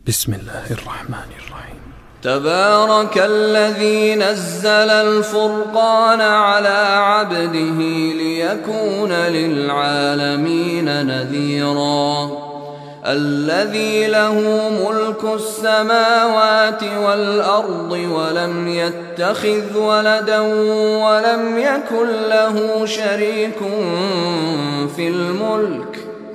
بسم الله الرحمن الرحيم. تبارك الذي نزل الفرقان على عبده ليكون للعالمين نذيرا الذي له ملك السماوات والأرض ولم يتخذ ولدا ولم يكن له شريك في الملك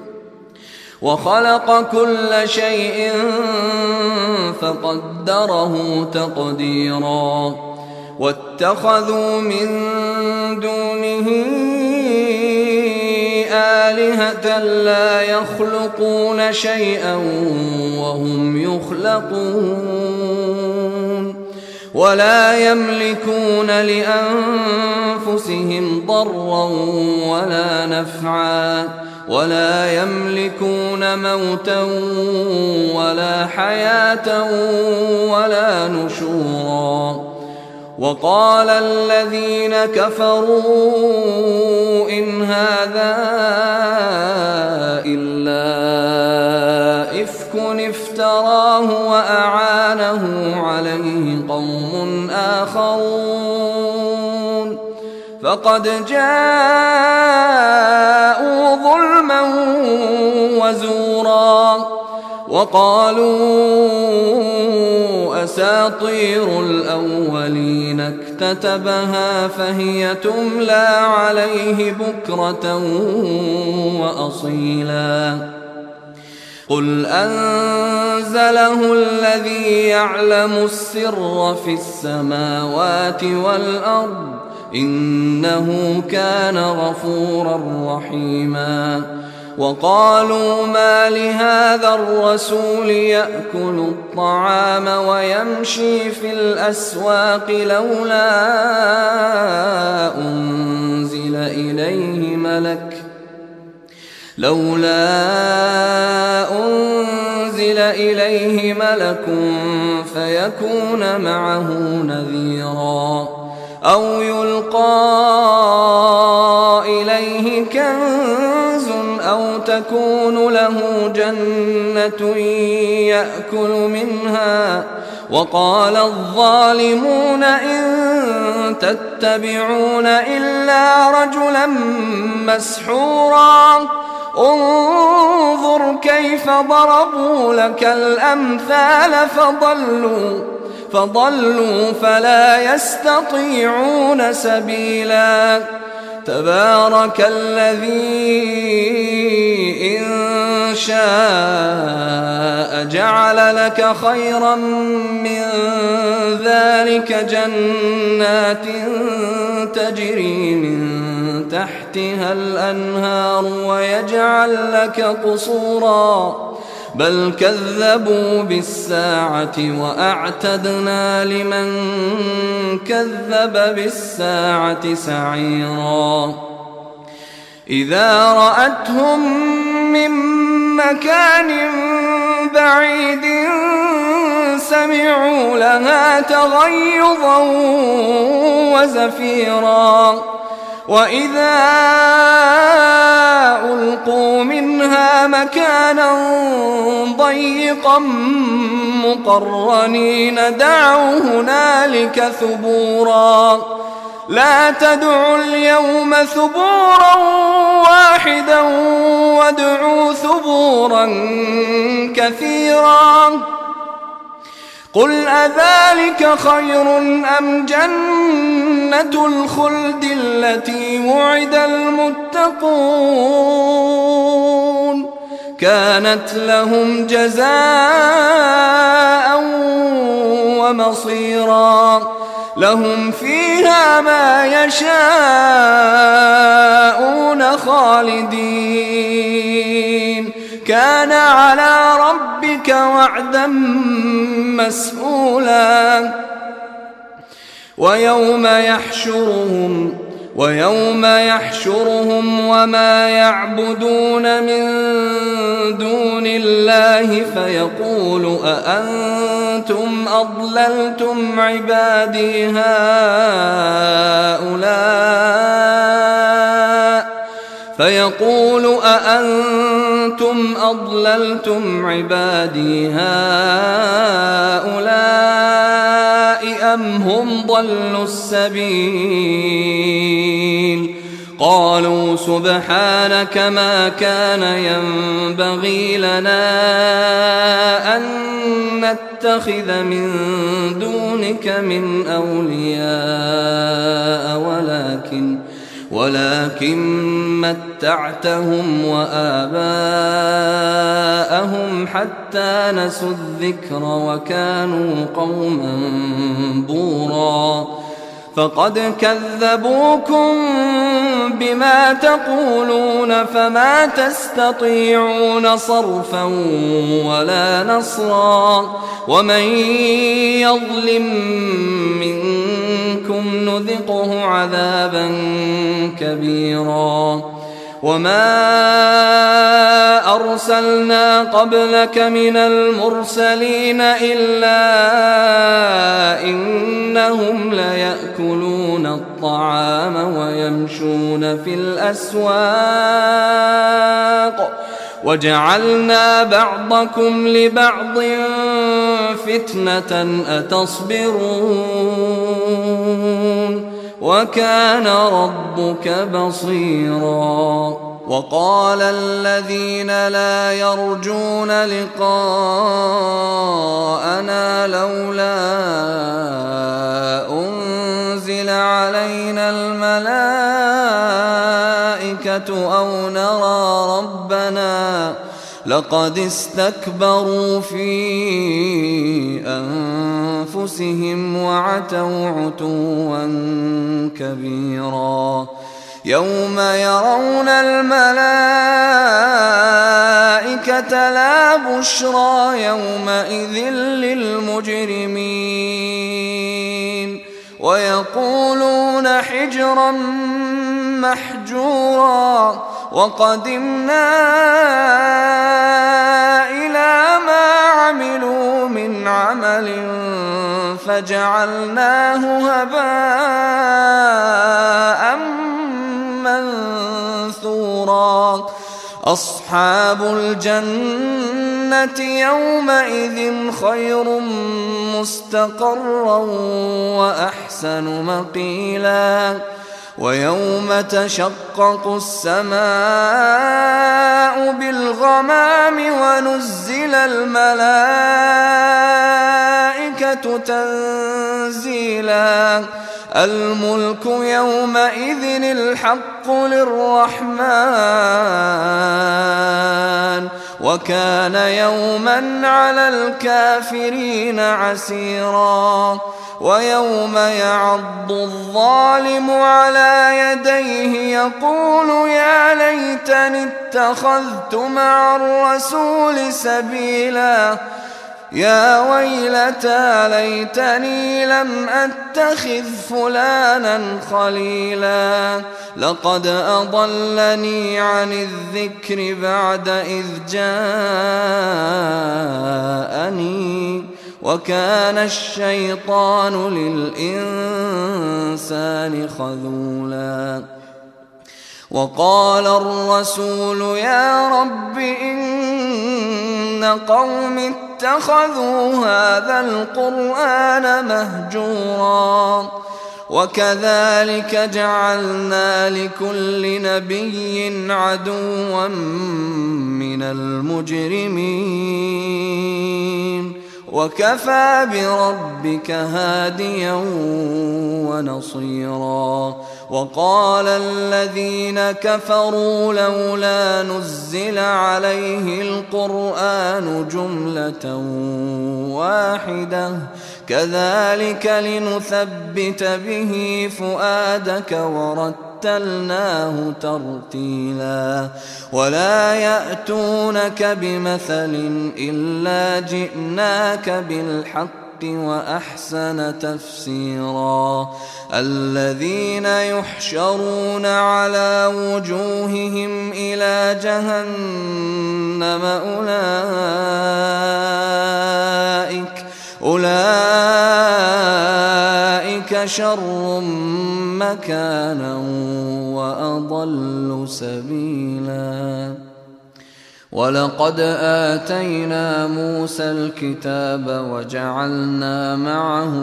وخلق كل شيء فقدره تقديرا واتخذوا من دونه آلهة لا يخلقون شيئا وهم يخلقون ولا يملكون لأنفسهم ضرا ولا نفعا ولا يملكون موتا ولا حياة ولا نشورا وقال الذين كفروا إن هذا إلا إفك افتراه وأعانه عليه قوم آخرون فقد جاءوا ظلما وزورا وقالوا أساطير الأولين اكتتبها فهي تملى عليه بكرة وأصيلا قل أنزله الذي يعلم السر في السماوات والأرض إنه كان غفورا رحيما وقالوا ما لهذا الرسول يأكل الطعام ويمشي في الأسواق لولا أنزل إليه ملك فيكون معه نذيرا أو يلقى إليه كنز أو تكون له جنة يأكل منها وقال الظالمون إن تتبعون إلا رجلا مسحورا انظر كيف ضربوا لك الأمثال فضلوا فلا يستطيعون سبيلا تبارك الذي إن شاء جعل لك خيرا من ذلك جنات تجري من تحتها الأنهار ويجعل لك قصورا بل كذبوا بالساعة وأعتدنا لمن كذب بالساعة سعيرا إذا رأتهم من مكان بعيد سمعوا لها تغيظا وزفيرا وإذا ألقوا منها مكانا ضيقا مقرنين دعوا هنالك ثبورا لا تدعوا اليوم ثبورا واحدا وادعوا ثبورا كثيرا قل أذلك خير أم جنة الخلد التي وعد المتقون كانت لهم جزاء ومصيرا لهم فيها ما يشاءون خالدين كان على ربك وعدا مسئولا ويوم يحشرهم وما يعبدون من دون الله فيقول أأنتم أضللتم عبادي هؤلاء فيقول أأنتم أأنتم أضللتم عبادي هؤلاء أم هم ضلوا السبيل قالوا سبحانك ما كان ينبغي لنا أن نتخذ من دونك من أولياء ولكن متعتهم وآباءهم حتى نسوا الذكر وكانوا قوما بورا فقد كذبوكم بما تقولون فما تستطيعون صرفا ولا نصرا ومن يظلم منكم نذقه عذابا كبيرا وما أرسلنا قبلك من المرسلين إلا إنهم ليأكلون الطعام ويمشون في الأسواق وجعلنا بعضكم لبعض فتنة أتصبرون وكان ربك بصيرا وقال الذين لا يرجون لقاءنا لولا أنزل علينا الملائكة أو نرى ربنا لقد استكبروا في أنفسهم وعتوا عتوا كبيرا يوم يرون الملائكة لا بشرى يومئذ للمجرمين ويقولون حجرا محجورا وقدمنا إلى ما عملوا من عمل فجعلناه هباء منثورا أصحاب الجنة يومئذ خير مستقرا وأحسن مقيلا ويوم تشقق السماء بالغمام ونزل الملائكة تنزيلا الملك يومئذ الحق للرحمن وكان يوما على الكافرين عسيرا ويوم يعض الظالم على يديه يقول يا ليتني اتخذت مع الرسول سبيلا يا ويلتى ليتني لم أتخذ فلانا خليلا لقد أضلني عن الذكر بعد إذ جاءني وكان الشيطان للإنسان خذولا وقال الرسول يا رب إن قوم اتخذوا هذا القرآن مهجورا وكذلك جعلنا لكل نبي عدوا من المجرمين وكفى بربك هاديا ونصيرا وقال الذين كفروا لولا نزل عليه القرآن جملة واحدة كذلك لنثبت به فؤادك ورتلناه ترتيلا ولا يأتونك بمثل إلا جئناك بالحق وأحسن تفسيرا الذين يحشرون على وجوههم إلى جهنم أولئك شر مكانا وأضل سبيلا ولقد آتينا موسى الكتاب وجعلنا معه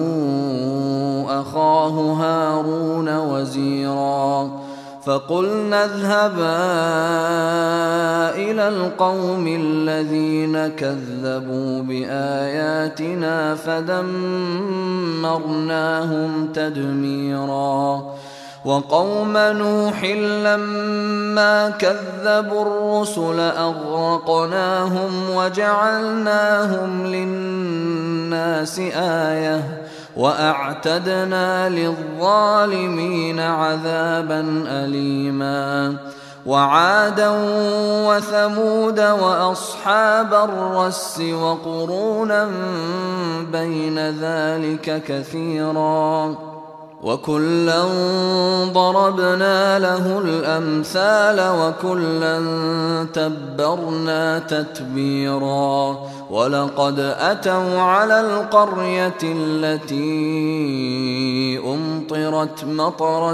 أخاه هارون وزيرا فقلنا اذهبا إلى القوم الذين كذبوا بآياتنا فدمرناهم تدميرا وقوم نوح لما كذبوا الرسل أغرقناهم وجعلناهم للناس آية وأعتدنا للظالمين عذابا أليما وعادا وثمود وأصحاب الرس وقرونا بين ذلك كثيرا وكلا ضربنا له الأمثال وكلا تبرنا تتبيرا ولقد أتوا على القرية التي أمطرت مطر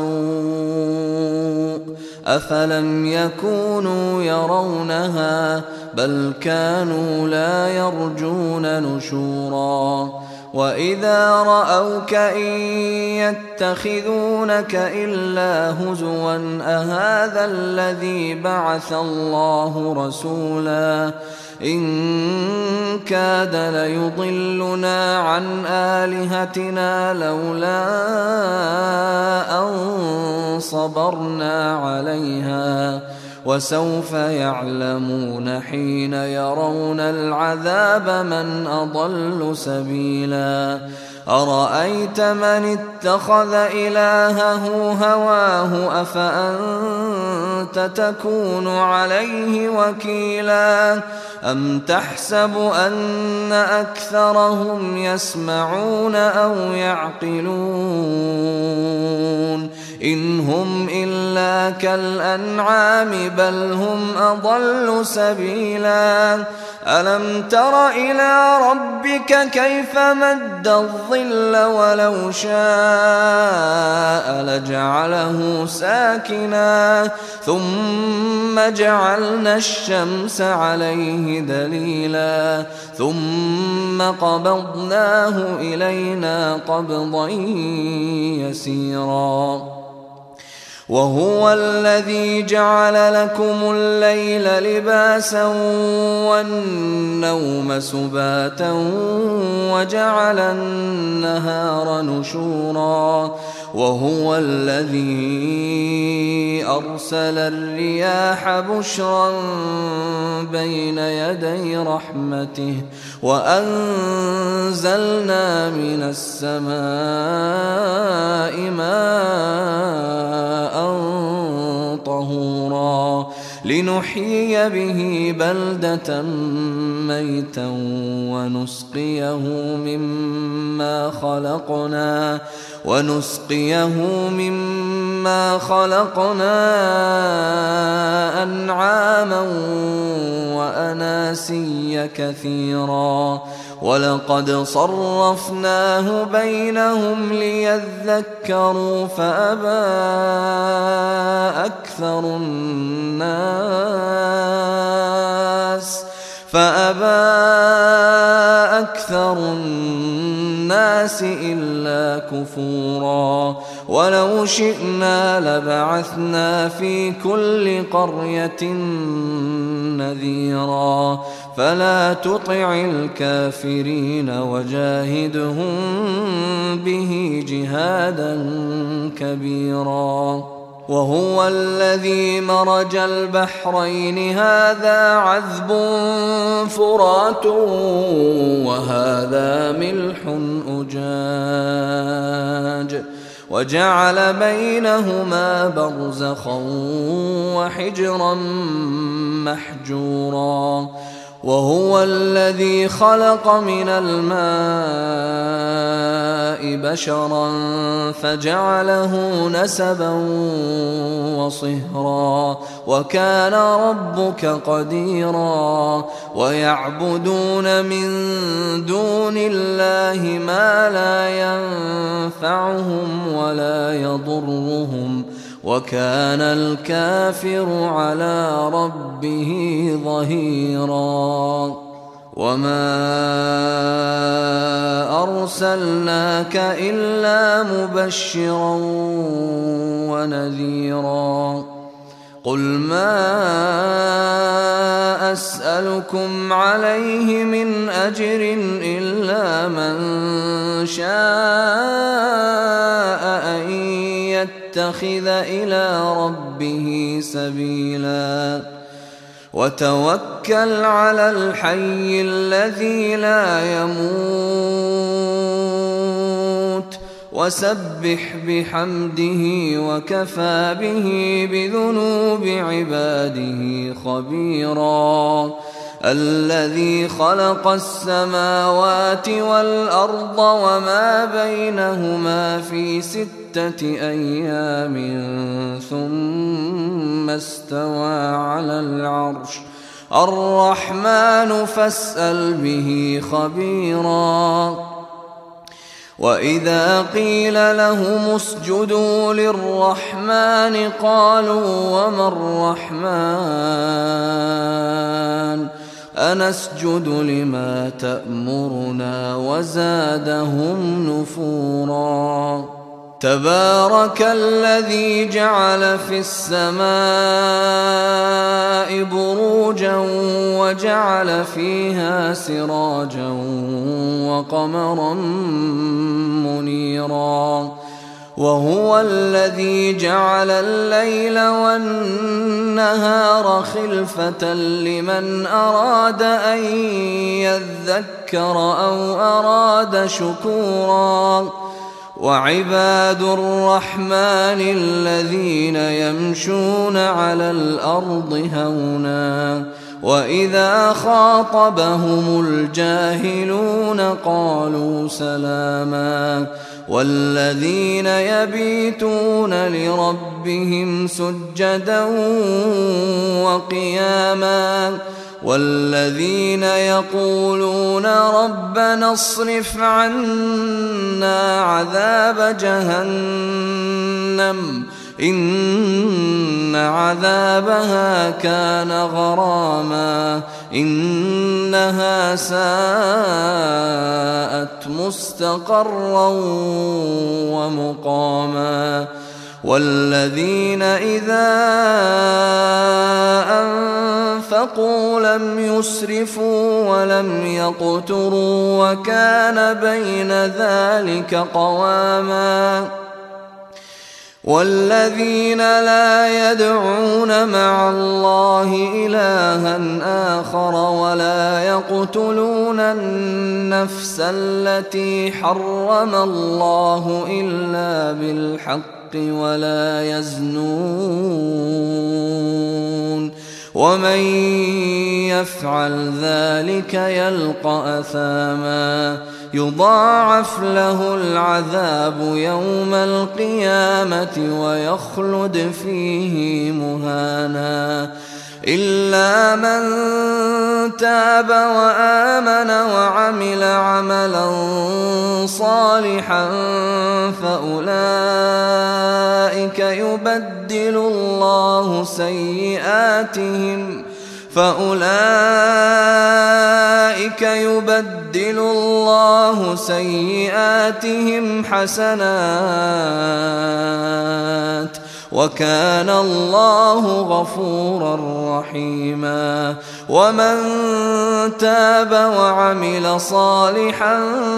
السوء أفلم يكونوا يرونها بل كانوا لا يرجون نشورا وإذا رأوك إن يتخذونك إلا هزوا أهذا الذي بعث الله رسولا إن كاد ليضلنا عن آلهتنا لولا أن صبرنا عليها وسوف يعلمون حين يرون العذاب من أضل سبيلا أرأيت من اتخذ إلهه هواه أفأنت تكون عليه وكيلا أم تحسب أن أكثرهم يسمعون أو يعقلون إن هم إلا كالأنعام بل هم أضل سبيلا ألم تر إلى ربك كيف مد الظل ولو شاء لجعله ساكنا ثم جعلنا الشمس عليه دليلا ثم قبضناه إلينا قبضا يسيرا وهو الذي جعل لكم الليل لباسا والنوم سباتا وجعل النهار نشورا وهو الذي أرسل الرياح بشرا بين يدي رحمته وأنزلنا من السماء ماء طهورا لنحيي به بلدة ميتا ونسقيه مما خلقنا أنعاما وأناسيا كثيرا ولقد صرفناه بينهم ليذكروا فأبى أكثر الناس إلا كفورا ولو شئنا لبعثنا في كل قرية نذيرا فلا تطع الكافرين وجاهدهم به جهادا كبيرا وهو الذي مرج البحرين هذا عذب فرات وهذا ملح أجاج وجعل بينهما برزخا وحجرا محجورا وهو الذي خلق من الماء بشرا فجعله نسبا وصهرا وكان ربك قديرا ويعبدون من دون الله ما لا ينفعهم ولا يضرهم وكان الكافر على ربه ظهيرا وما أرسلناك إلا مبشرا ونذيرا قل ما أسألكم عليه من أجر إلا من شاء أن يتخذ إلى ربه سبيلا وتوكل على الحي الذي لا يموت وسبح بحمده وكفى به بذنوب عباده خبيرا الذي خلق السماوات والأرض وما بينهما في 6 أيام ثم استوى على العرش الرحمن فاسأل به خبيرا وإذا قيل لهم اسجدوا للرحمن قالوا وما الرحمن أنسجد لما تأمرنا وزادهم نفورا تبارك الذي جعل في السماء بروجا وجعل فيها سراجا وقمرا منيرا وهو الذي جعل الليل والنهار خلفة لمن أراد أن يذكر أو أراد شكورا وعباد الرحمن الذين يمشون على الأرض هونا وإذا خاطبهم الجاهلون قالوا سلاما والذين يبيتون لربهم سجدا وقياما والذين يقولون ربنا اصرف عنا عذاب جهنم إن عذابها كان غراما إنها ساءت مستقرا ومقاما والذين إذا أنفقوا لم يسرفوا ولم يقتروا وكان بين ذلك قواما والذين لا يدعون مع الله إلها آخر ولا يقتلون النفس التي حرم الله إلا بالحق ولا يزنون ومن يفعل ذلك يلقى أثاما يضاعف له العذاب يوم القيامة ويخلد فيه مهانا إلا من تاب وآمن وعمل عملا صالحا فأولئك يبدل الله سيئاتهم حسنات وكان الله غفورا رحيما ومن تاب وعمل صالحا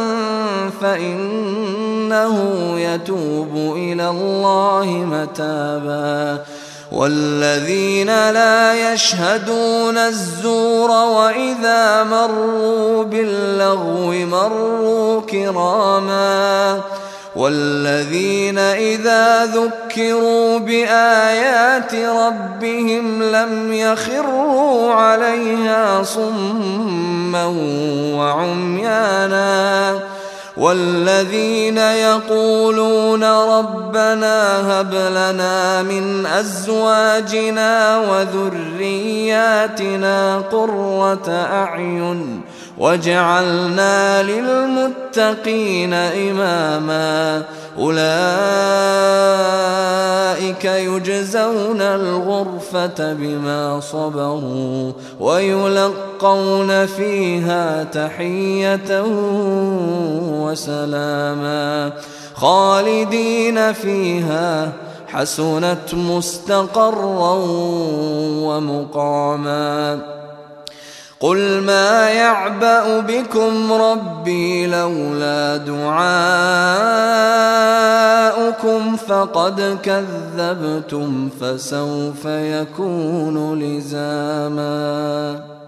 فإنه يتوب إلى الله متابا والذين لا يشهدون الزور وإذا مروا باللغو مروا كراما والذين إذا ذكروا بآيات ربهم لم يخروا عليها صما وعميانا والذين يقولون ربنا هب لنا من أزواجنا وذرياتنا قرة أعين واجعلنا للمتقين إماما أولئك يجزون الغرفة بما صبروا ويلقون فيها تحية وسلاما خالدين فيها حسنت مستقرا ومقاما قل ما يعبأ بكم ربي لولا دعاؤكم فقد كذبتم فسوف يكون لزاما.